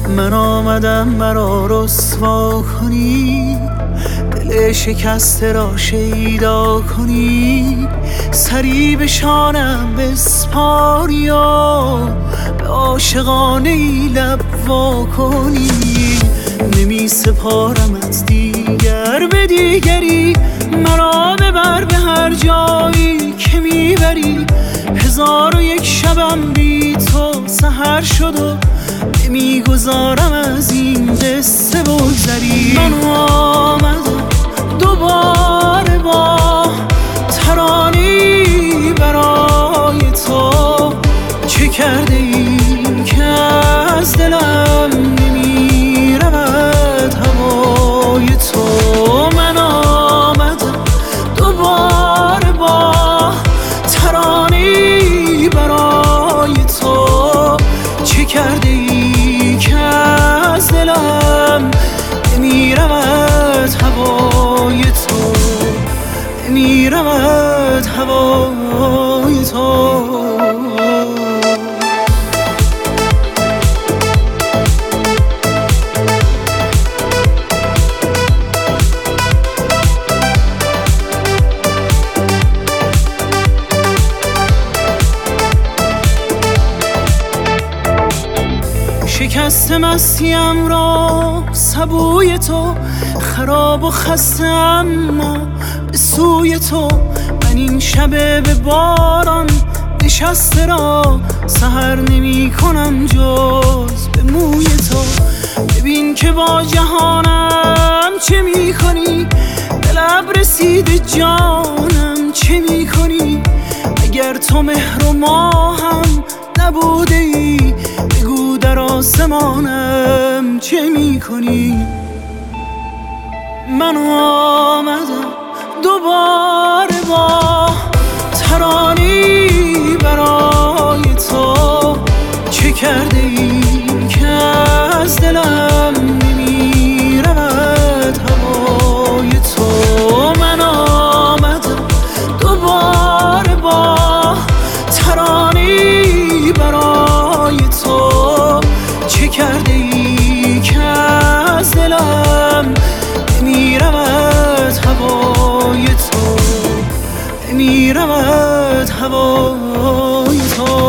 من آمدم مرا رسوا کنی، دل شکسته را شیدا کنی، سری به شانم بسپاری و به عاشقانه ای لب وا کنی. نمی سپارمت دیگر به دیگری، مرا ببر به هر جایی که میبری. 1001 شبم بی تو سحر شد و نمیگذارم از این قصه بگذری. من آمدم دوباره با ترانه‌ای برای تو، چه کرده این که از دلم نمیرود هوای تو. من آمدم دوباره با ترانه‌ای برای تو، چه کرده ای که از دلم نمیرود هوای تو، نمیرود هوای تو. شکست مستیم را سبوی تو، خراب و خسته اما به سوی تو. من این شب به باران نشسته را سحر نمی کنم جز به موی تو. ببین که با جهانم چه می کنی، به لب رسیده جانم چه می کنی. اگر تو مهر و ماهم نبوده ای، بگو در آسمانم چه می کنی. من آمدم دوباره با ترانه‌ای برای تو، چه کرده این که از دلم نمیرود هوای تو. من آمدم دوباره با ترانه‌ای برای تو، چه کرده ای که از دلم نمیرود هوای تو، نمیرود هوای تو.